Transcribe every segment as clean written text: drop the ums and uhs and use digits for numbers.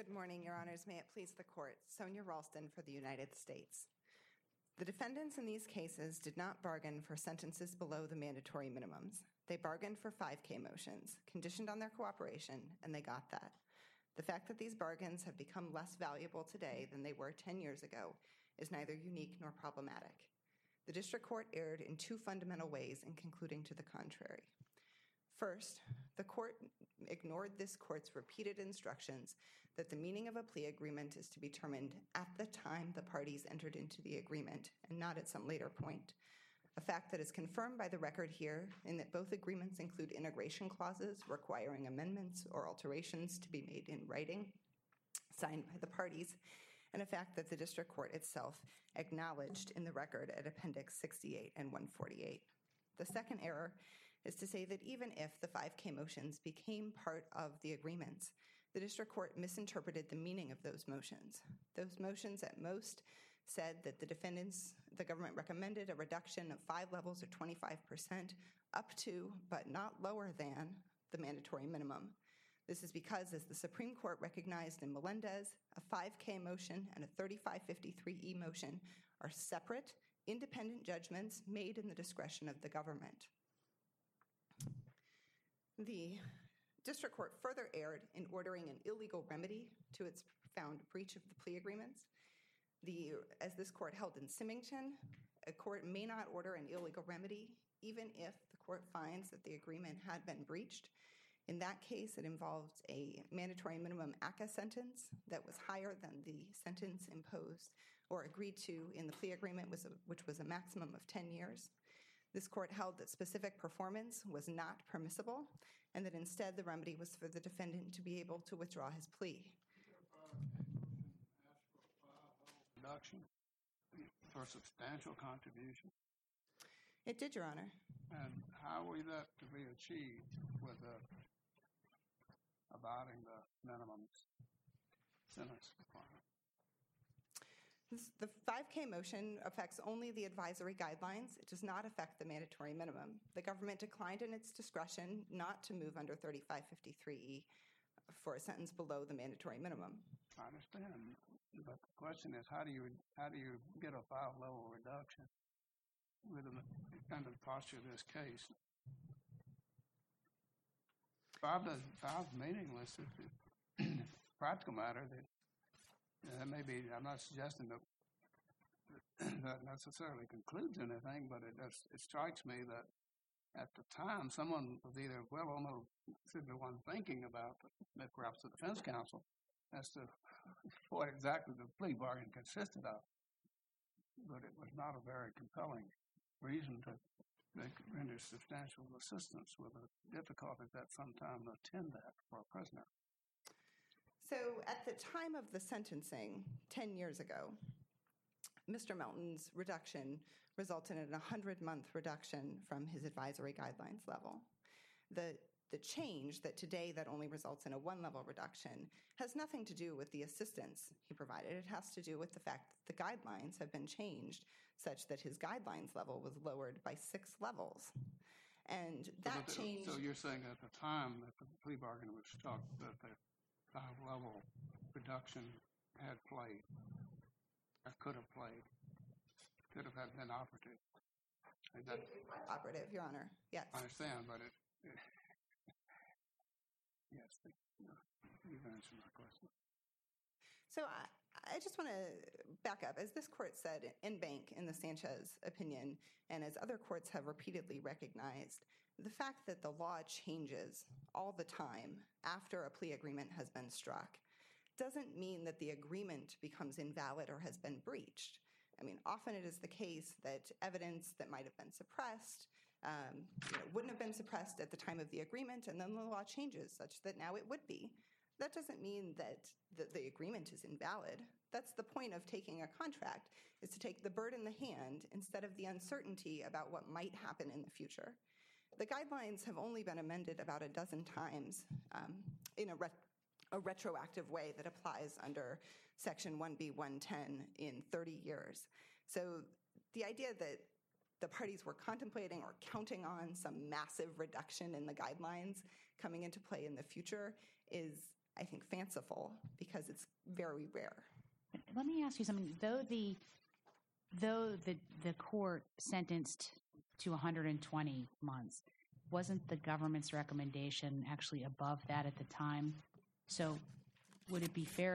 Good morning, Your Honors. May it please the Court. Sonia Ralston for the United States. The defendants in these cases did not bargain for sentences below the mandatory minimums. They bargained for 5K motions, conditioned on their cooperation, and they got that. The fact that these bargains have become less valuable today than they were 10 years ago is neither unique nor problematic. The District Court erred in two fundamental ways in concluding to the contrary. First, the Court ignored this Court's repeated instructions that the meaning of a plea agreement is to be determined at the time the parties entered into the agreement and not at some later point, a fact that is confirmed by the record here in that both agreements include integration clauses requiring amendments or alterations to be made in writing, signed by the parties, and a fact that the District Court itself acknowledged in the record at Appendix 68 and 148. The second error is to say that even if the 5K motions became part of the agreements, the District Court misinterpreted the meaning of those motions. Those motions at most said that the government recommended a reduction of 5 levels or 25% up to, but not lower than, the mandatory minimum. This is because, as the Supreme Court recognized in Melendez, a 5K motion and a 3553E motion are separate, independent judgments made in the discretion of the government. The District Court further erred in ordering an illegal remedy to its found breach of the plea agreements. As this Court held in Symington, a court may not order an illegal remedy even if the court finds that the agreement had been breached. In that case, it involved a mandatory minimum ACCA sentence that was higher than the sentence imposed or agreed to in the plea agreement, which was a maximum of 10 years. This Court held that specific performance was not permissible and that instead the remedy was for the defendant to be able to withdraw his plea. Reduction for substantial contribution? It did, Your Honor. And how were that to be achieved with abiding the minimum sentence requirement? The 5K motion affects only the advisory guidelines. It does not affect the mandatory minimum. The government declined in its discretion not to move under 3553E for a sentence below the mandatory minimum. I understand, but the question is, how do you get a 5-level reduction with the kind of posture of this case? 5 is meaningless. It's a practical matter. That may be, I'm not suggesting that necessarily concludes anything, but it strikes me that at the time someone was either well or no the one thinking about, perhaps the defense counsel, as to what exactly the plea bargain consisted of. But it was not a very compelling reason to render substantial assistance with the difficulties that sometimes attend that for a prisoner. So at the time of the sentencing 10 years ago, Mr. Melton's reduction resulted in a 100-month reduction from his advisory guidelines level. The change that today that only results in a 1-level reduction has nothing to do with the assistance he provided. It has to do with the fact that the guidelines have been changed such that his guidelines level was lowered by 6 levels. And that change... So you're saying at the time that the plea bargain was struck that the 5-level reduction had played, or could have played, could have been operative. It was operative, Your Honor, yes. I understand, but yes, you've answered my question. So I just want to back up. As this court said in Bank in the Sanchez opinion, and as other courts have repeatedly recognized, the fact that the law changes all the time after a plea agreement has been struck doesn't mean that the agreement becomes invalid or has been breached. I mean, often it is the case that evidence that might have been suppressed wouldn't have been suppressed at the time of the agreement, and then the law changes such that now it would be. That doesn't mean that the agreement is invalid. That's the point of taking a contract, is to take the bird in the hand instead of the uncertainty about what might happen in the future. The guidelines have only been amended about a dozen times in a retroactive way that applies under Section 1B110 in 30 years. So the idea that the parties were contemplating or counting on some massive reduction in the guidelines coming into play in the future is I think, fanciful because it's very rare. Let me ask you something. Though the court sentenced to 120 months, wasn't the government's recommendation actually above that at the time? So would it be fair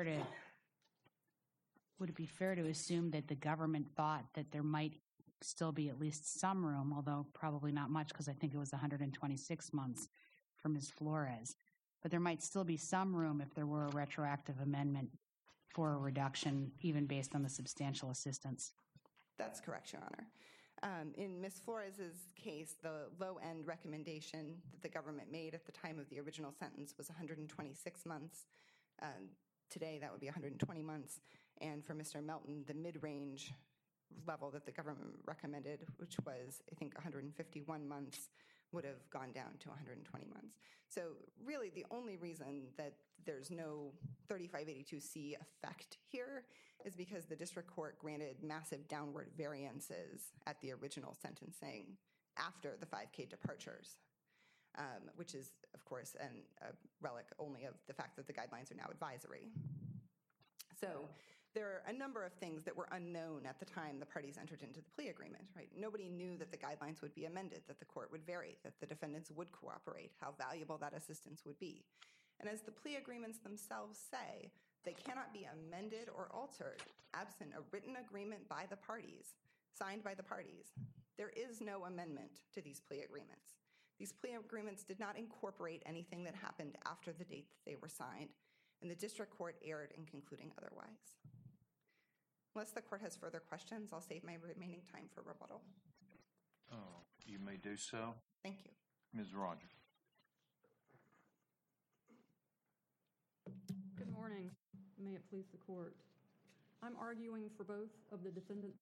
to assume that the government thought that there might still be at least some room, although probably not much, because I think it was 126 months for Ms. Flores, but there might still be some room if there were a retroactive amendment for a reduction, even based on the substantial assistance? That's correct, Your Honor. In Ms. Flores's case, the low-end recommendation that the government made at the time of the original sentence was 126 months. Today, that would be 120 months. And for Mr. Melton, the mid-range level that the government recommended, which was, I think, 151 months, would have gone down to 120 months. So really, the only reason that there's no 3582C effect here is because the district court granted massive downward variances at the original sentencing after the 5K departures, which is, of course, a relic only of the fact that the guidelines are now advisory. So there are a number of things that were unknown at the time the parties entered into the plea agreement, right? Nobody knew that the guidelines would be amended, that the court would vary, that the defendants would cooperate, how valuable that assistance would be. And as the plea agreements themselves say, they cannot be amended or altered absent a written agreement by the parties, signed by the parties. There is no amendment to these plea agreements. These plea agreements did not incorporate anything that happened after the date that they were signed, and the district court erred in concluding otherwise. Unless the court has further questions, I'll save my remaining time for rebuttal. You may do so. Thank you. Ms. Rogers. Good morning. May it please the court. I'm arguing for both of the defendants.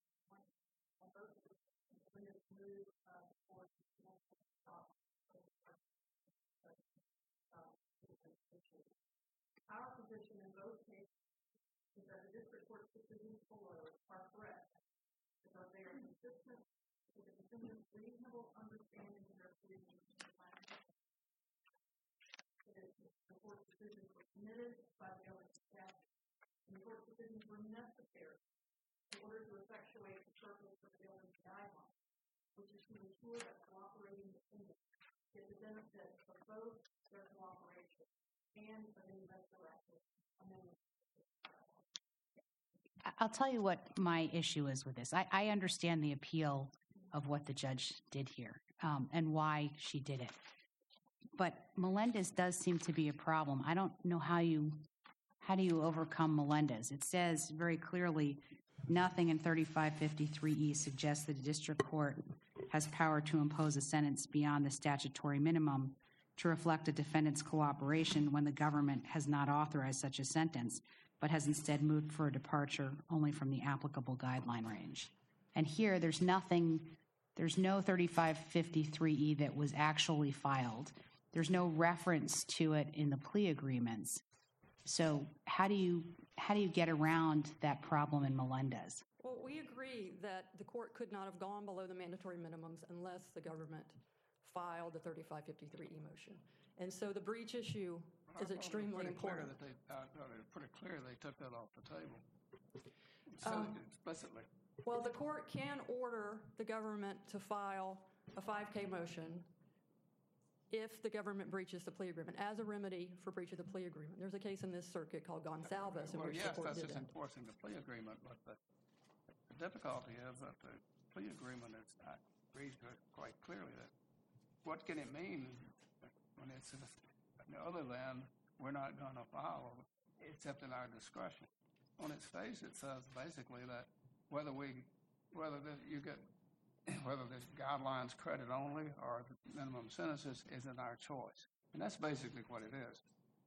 Our position in both cases is that the district court's decisions below are correct because they are consistent with the defendant's reasonable understanding of their plea agreement. The court's decisions were committed by the government staff, and the court's decisions were necessary in order to effectuate the purpose of the government's guidelines, which is to ensure that cooperating defendants get the benefit of both their cooperation and of any retroactive amendment. I'll tell you what my issue is with this. I understand the appeal of what the judge did here and why she did it. But Melendez does seem to be a problem. I don't know how do you overcome Melendez. It says very clearly, nothing in 3553E suggests that a district court has power to impose a sentence beyond the statutory minimum to reflect a defendant's cooperation when the government has not authorized such a sentence, but has instead moved for a departure only from the applicable guideline range. And here, there's no 3553E that was actually filed. There's no reference to it in the plea agreements. So how do you get around that problem in Melendez? Well, we agree that the court could not have gone below the mandatory minimums unless the government filed the 3553E motion. And so the breach issue is extremely important. Pretty clear they took that off the table. So explicitly. Well, the court can order the government to file a 5K motion if the government breaches the plea agreement as a remedy for breach of the plea agreement. There's a case in this circuit called Gonsalves in which the court that's did just that. enforcing the plea agreement, but the difficulty is that the plea agreement is not reads quite clearly that what can it mean when it's other than we're not going to file except in our discretion. On its face, it says basically that whether there's guidelines credit only or the minimum sentences is in our choice. And that's basically what it is.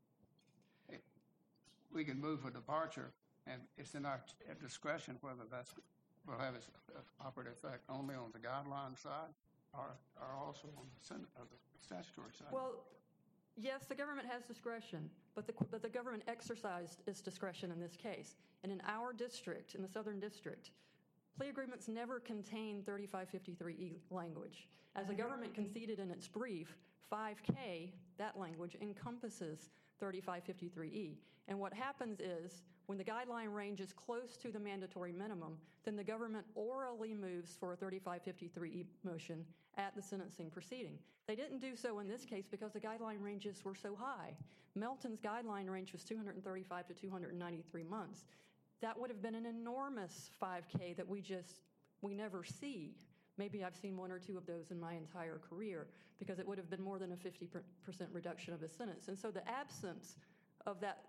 We can move for departure, and it's in our discretion whether that will have its operative effect only on the guideline side or also on the statutory side. Well, yes, the government has discretion, but the government exercised its discretion in this case. And in our district, in the Southern District, plea agreements never contain 3553E language. As the government conceded in its brief, 5K, that language encompasses 3553E. And what happens is when the guideline range is close to the mandatory minimum, then the government orally moves for a 3553E motion at the sentencing proceeding. They didn't do so in this case because the guideline ranges were so high. Melton's guideline range was 235 to 293 months. That would have been an enormous 5K that we never see. Maybe I've seen one or two of those in my entire career because it would have been more than a 50% reduction of the sentence. And so the absence of that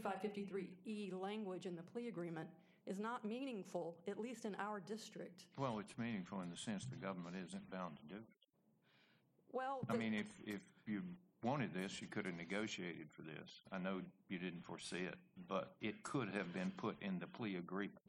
3553E language in the plea agreement is not meaningful, at least in our district. Well, it's meaningful in the sense the government isn't bound to do it. Well, I mean, if you wanted this, you could have negotiated for this. I know you didn't foresee it, but it could have been put in the plea agreement.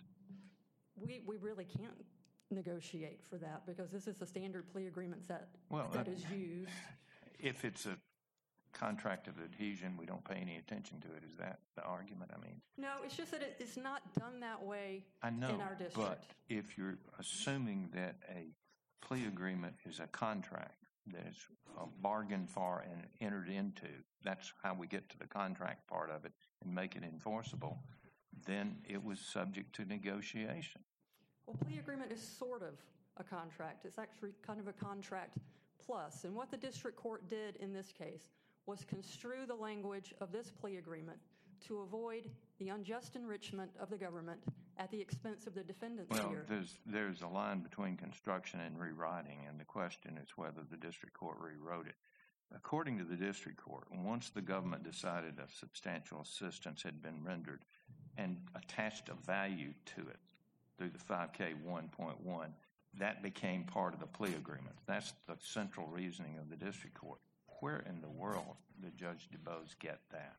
we really can't negotiate for that because this is the standard plea agreement that is used. If it's a contract of adhesion, we don't pay any attention to it. Is that the argument? I mean, No, it's just that it's not done that way I know, in our district. but if you're assuming that a plea agreement is a contract that is bargained for and entered into, that's how we get to the contract part of it and make it enforceable, then it was subject to negotiation. Well, plea agreement is sort of a contract. It's actually kind of a contract plus. And what the district court did in this case was construe the language of this plea agreement to avoid the unjust enrichment of the government at the expense of the defendants Well, here. there's a line between construction and rewriting, and the question is whether the district court rewrote it. According to the district court, once the government decided a substantial assistance had been rendered and attached a value to it through the 5K 1.1, that became part of the plea agreement. That's the central reasoning of the district court. Where in the world did Judge DuBose get that?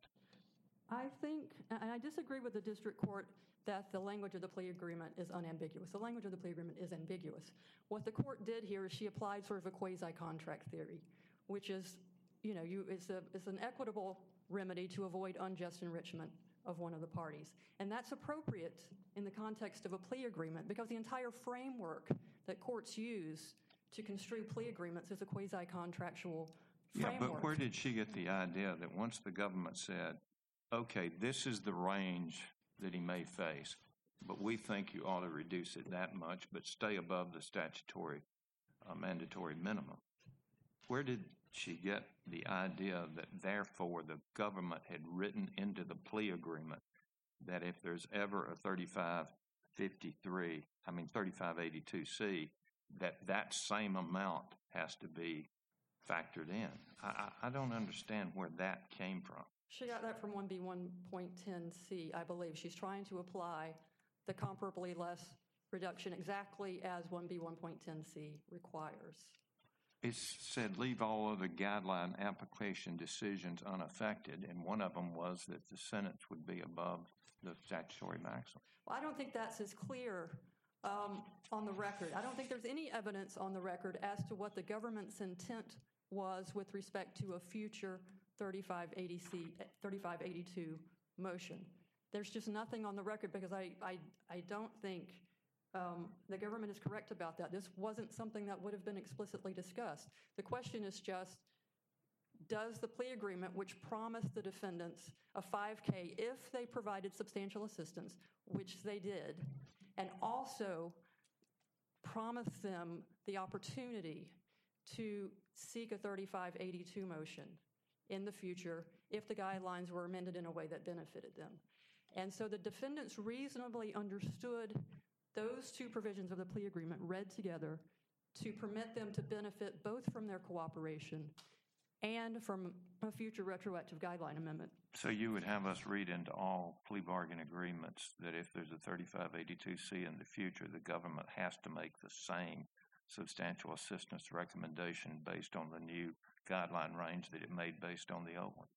I think, and I disagree with the district court that the language of the plea agreement is unambiguous. The language of the plea agreement is ambiguous. What the court did here is she applied sort of a quasi-contract theory, which is, it's an equitable remedy to avoid unjust enrichment of one of the parties. And that's appropriate in the context of a plea agreement because the entire framework that courts use to construe plea agreements is a quasi-contractual framework. Yeah, but where did she get the idea that once the government said, okay, this is the range that he may face, but we think you ought to reduce it that much, but stay above the statutory mandatory minimum? Where did she get the idea that therefore the government had written into the plea agreement that if there's ever a 3582C, that same amount has to be factored in? I don't understand where that came from. She got that from 1B1.10C, I believe. She's trying to apply the comparably less reduction exactly as 1B1.10C requires. It said leave all other guideline application decisions unaffected, and one of them was that the sentence would be above the statutory maximum. Well, I don't think that's as clear on the record. I don't think there's any evidence on the record as to what the government's intent was with respect to a future 3582 motion. There's just nothing on the record because I don't think the government is correct about that. This wasn't something that would have been explicitly discussed. The question is just, does the plea agreement, which promised the defendants a 5K if they provided substantial assistance, which they did, and also promised them the opportunity to seek a 3582 motion in the future if the guidelines were amended in a way that benefited them. And so the defendants reasonably understood those two provisions of the plea agreement read together to permit them to benefit both from their cooperation and from a future retroactive guideline amendment. So you would have us read into all plea bargain agreements that if there's a 3582C in the future, the government has to make the same substantial assistance recommendation based on the new guideline range that it made based on the old one?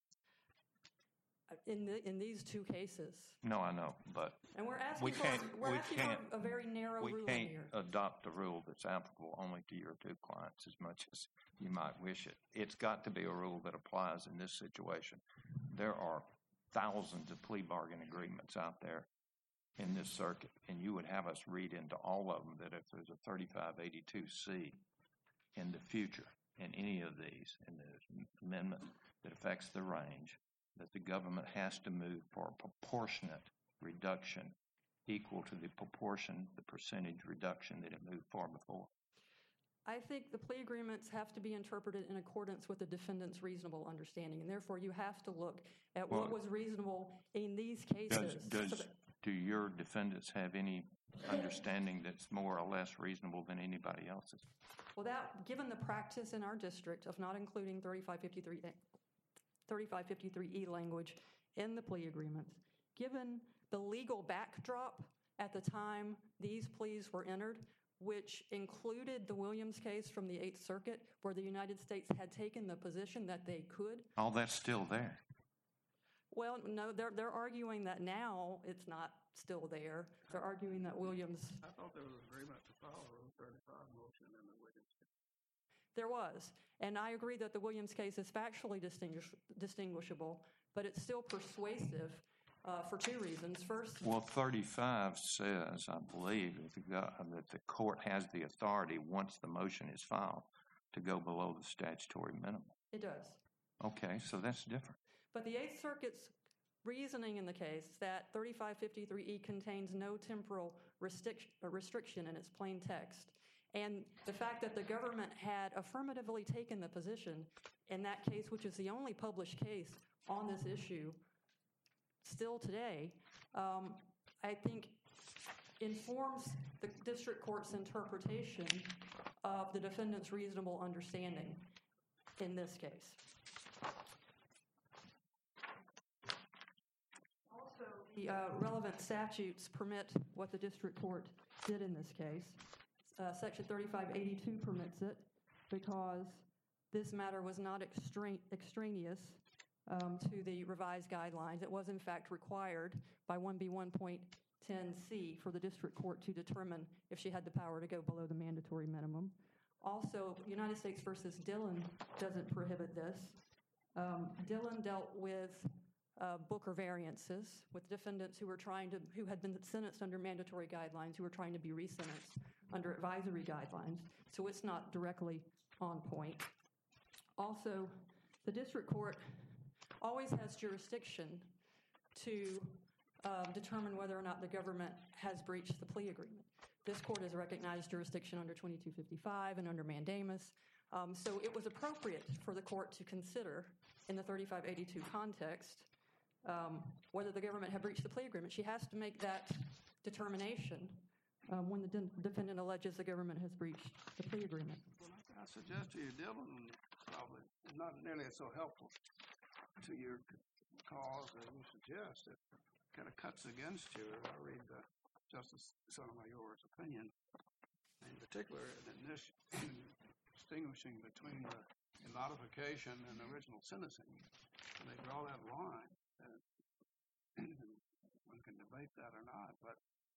In these two cases. No, I know, but and we're asking for a very narrow ruling here. We can't adopt a rule that's applicable only to your two clients as much as you might wish it. It's got to be a rule that applies in this situation. There are thousands of plea bargain agreements out there in this circuit, and you would have us read into all of them that if there's a 3582C in the future in any of these, in the amendment that affects the range, that the government has to move for a proportionate reduction equal to the percentage reduction that it moved for before? I think the plea agreements have to be interpreted in accordance with the defendant's reasonable understanding, and therefore you have to look at what was reasonable in these cases. Do your defendants have any understanding that's more or less reasonable than anybody else's? Well, given the practice in our district of not including 3553E language in the plea agreements, given the legal backdrop at the time these pleas were entered, which included the Williams case from the Eighth Circuit, where the United States had taken the position that they could. All that's still there. Well, no, they're arguing that now it's not still there. They're arguing that Williams. I thought there was an agreement to file a Rule 35 motion in the Williams case. There was, and I agree that the Williams case is factually distinguishable, but it's still persuasive for two reasons. First, well, 35 says, I believe, that the court has the authority once the motion is filed to go below the statutory minimum. It does. Okay, so that's different. But the Eighth Circuit's reasoning in the case that 3553E contains no temporal restriction in its plain text, and the fact that the government had affirmatively taken the position in that case, which is the only published case on this issue still today, I think informs the district court's interpretation of the defendant's reasonable understanding in this case. Also, the relevant statutes permit what the district court did in this case. Section 3582 permits it because this matter was not extraneous to the revised guidelines. It was, in fact, required by 1B1.10c for the district court to determine if she had the power to go below the mandatory minimum. Also, United States v. Dillon doesn't prohibit this. Dillon dealt with Booker variances with defendants who had been sentenced under mandatory guidelines who were trying to be resentenced under advisory guidelines, so it's not directly on point. Also, the district court always has jurisdiction to determine whether or not the government has breached the plea agreement. This court has recognized jurisdiction under 2255 and under mandamus, so it was appropriate for the court to consider in the 3582 context whether the government had breached the plea agreement. She has to make that determination when the defendant alleges the government has breached the plea agreement. Well, I suggest to you, Dillon probably is not nearly so helpful to your cause as you suggest. It kind of cuts against you. I read Justice Sotomayor's opinion, in particular, distinguishing between the modification and original sentencing. And they draw that line. One can debate that or not, but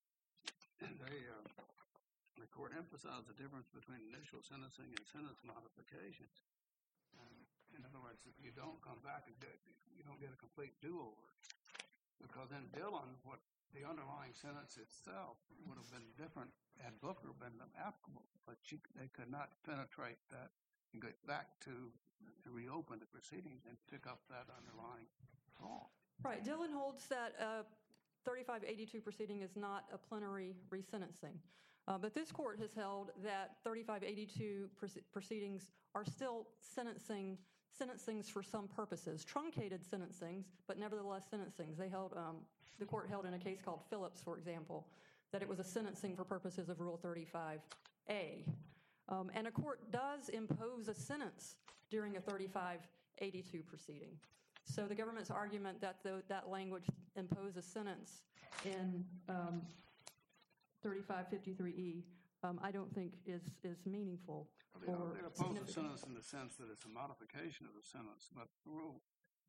the court emphasized the difference between initial sentencing and sentence modifications. In other words, if you don't come back and you don't get a complete do-over, because in Dillon, what the underlying sentence itself would have been different had Booker been applicable, but they could not penetrate that and get back to reopen the proceedings and pick up that underlying fault. Right. Dillon holds that 3582 proceeding is not a plenary resentencing. But this court has held that 3582 proceedings are still sentencings for some purposes, truncated sentencings, but nevertheless sentencings. The court held in a case called Phillips, for example, that it was a sentencing for purposes of Rule 35A. And a court does impose a sentence during a 3582 proceeding. So the government's argument that that language imposes a sentence in 3553E, I don't think is meaningful. They oppose a sentence in the sense that it's a modification of the sentence, but the rule,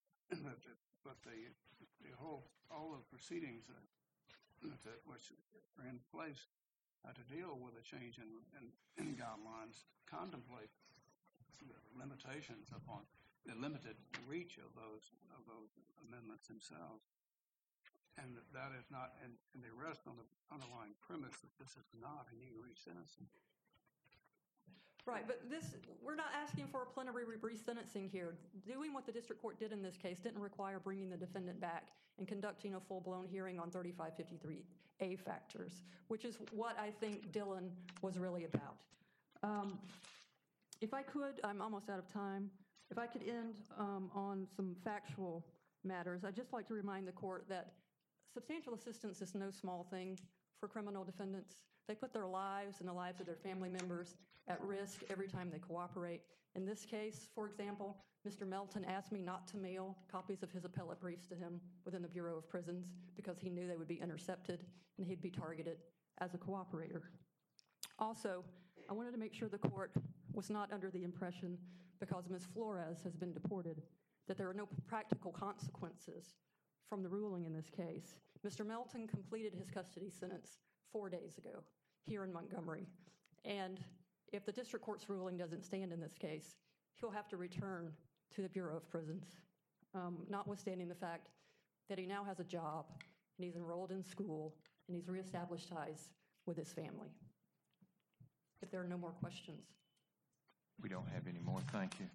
all the proceedings which are in place to deal with a change in guidelines contemplate limitations upon the limited reach of those amendments themselves, and that is not, and they rest on the underlying premise that this is not a new resentencing. Right, but we're not asking for a plenary resentencing here. Doing what the district court did in this case didn't require bringing the defendant back and conducting a full-blown hearing on 3553A factors, which is what I think Dillon was really about. If I could, I'm almost out of time. If I could end on some factual matters, I'd just like to remind the court that substantial assistance is no small thing for criminal defendants. They put their lives and the lives of their family members at risk every time they cooperate. In this case, for example, Mr. Melton asked me not to mail copies of his appellate briefs to him within the Bureau of Prisons because he knew they would be intercepted and he'd be targeted as a cooperator. Also, I wanted to make sure the court was not under the impression, because Ms. Flores has been deported, that there are no practical consequences from the ruling in this case. Mr. Melton completed his custody sentence 4 days ago here in Montgomery. And if the district court's ruling doesn't stand in this case, he'll have to return to the Bureau of Prisons, notwithstanding the fact that he now has a job and he's enrolled in school and he's reestablished ties with his family. If there are no more questions. We don't have any more. Thank you.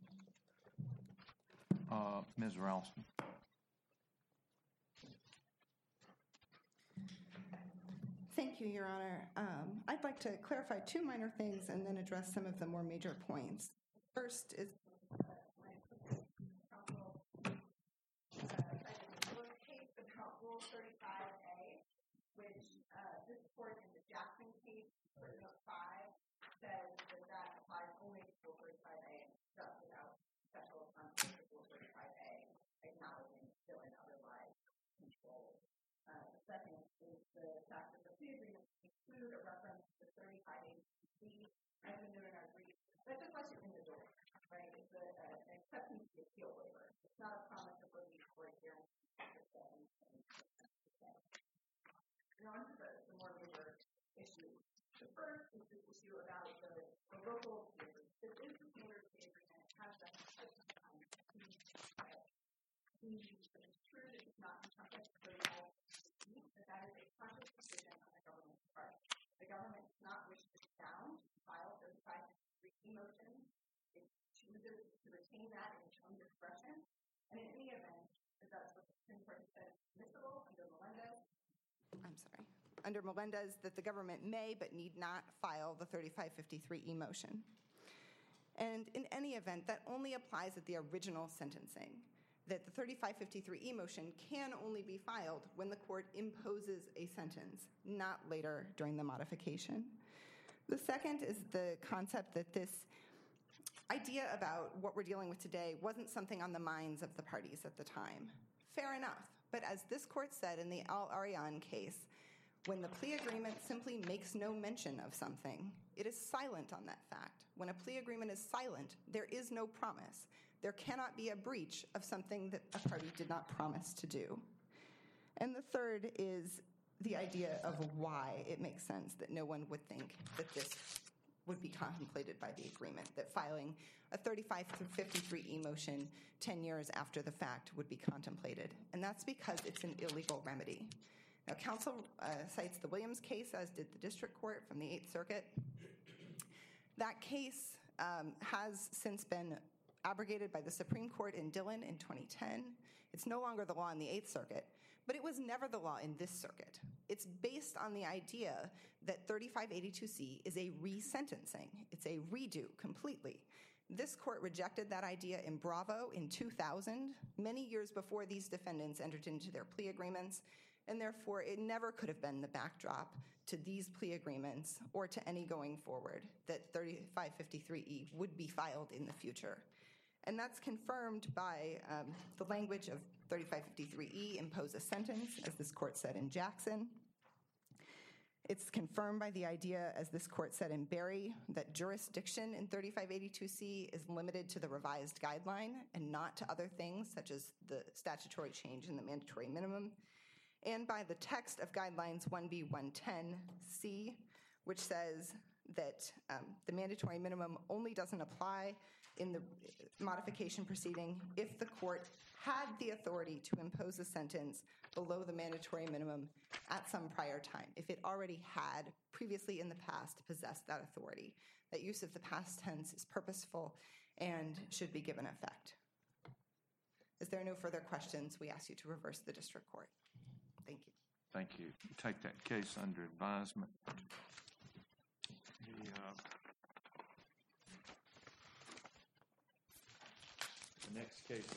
Ms. Ralston. Thank you, Your Honor. I'd like to clarify two minor things and then address some of the more major points. First is case about Rule 35A, which this court in the Jackson case, footnote 5, says that applies only to Rule 35A and just without special consequences of Rule 35A, acknowledging still and otherwise controlled. The second is the fact that the plea agreement include a reference to 35A, as we noted in our brief. That just lets you in the door, right? It's an acceptance of the appeal waiver. It's not a promise of relief or a guarantee. Now, on to the more major issues. The first is this issue about the local agreement. This is the standard plea agreement. It has that quite some time. It's true that it's not encompassed 35A, but that is a conscious decision on the government's part. The government does not wish to sound file 3553 motions. It chooses to retain that in its own discretion. And in any event, that's what the Supreme Court said is admissible under Melendez. Under Melendez, that the government may but need not file the 3553E motion. And in any event, that only applies at the original sentencing. That the 3553E motion can only be filed when the court imposes a sentence, not later during the modification. The second is the concept that this idea about what we're dealing with today wasn't something on the minds of the parties at the time. Fair enough. But as this court said in the Al-Arian case, when the plea agreement simply makes no mention of something, it is silent on that fact. When a plea agreement is silent, there is no promise. There cannot be a breach of something that a party did not promise to do. And the third is the idea of why it makes sense that no one would think that this would be contemplated by the agreement, that filing a 3553E motion 10 years after the fact would be contemplated. And that's because it's an illegal remedy. Now, counsel cites the Williams case, as did the district court from the Eighth Circuit. That case has since been abrogated by the Supreme Court in Dillon in 2010. It's no longer the law in the Eighth Circuit, but it was never the law in this circuit. It's based on the idea that 3582C is a resentencing. It's a redo completely. This court rejected that idea in Bravo in 2000, many years before these defendants entered into their plea agreements, and therefore it never could have been the backdrop to these plea agreements or to any going forward that 3553E would be filed in the future. And that's confirmed by the language of 3553E, impose a sentence, as this court said in Jackson. It's confirmed by the idea, as this court said in Berry, that jurisdiction in 3582C is limited to the revised guideline and not to other things, such as the statutory change in the mandatory minimum. And by the text of Guidelines 1B110C, which says that the mandatory minimum only doesn't apply in the modification proceeding if the court had the authority to impose a sentence below the mandatory minimum at some prior time, if it already had previously in the past possessed that authority. That use of the past tense is purposeful and should be given effect. Is there no further questions? We ask you to reverse the district court. Thank you. Thank you. Take that case under advisement. The next case